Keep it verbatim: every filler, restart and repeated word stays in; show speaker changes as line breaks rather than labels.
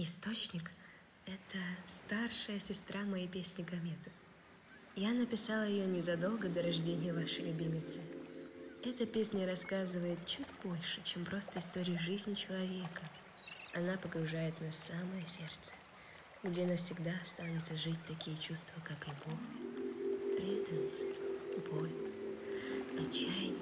Источник — это старшая сестра моей песни «Комета». Я написала ее незадолго до рождения вашей любимицы. Эта песня рассказывает чуть больше, чем просто историю жизни человека. Она погружает нас в самое сердце, где навсегда останутся жить такие чувства, как любовь, преданность, боль, отчаяние